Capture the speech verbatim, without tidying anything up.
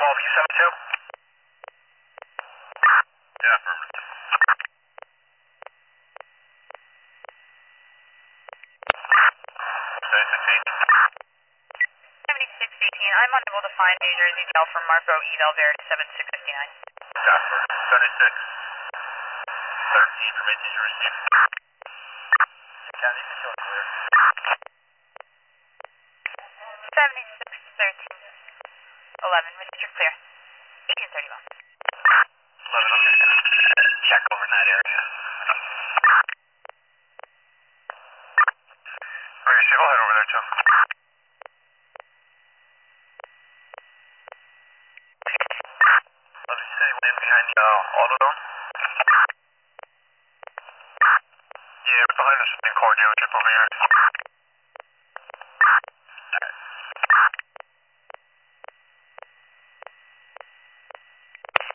call V seven two? Yeah, affirmative. seventy-six eighteen, I'm unable to find New Jersey Mail from Marco Eval Ver to seven six five nine. Jasper, seventy-six thirteen from eighteen you received. County, you can show it clear. seventy-six thirteen eleven, received your clear. eighteen thirty-one. eleven, I'm just gonna check over in that area. Alright, so I'll head over there too. Let me say land behind the uh, Autodome. Yeah, behind the Supreme Court dealership over here.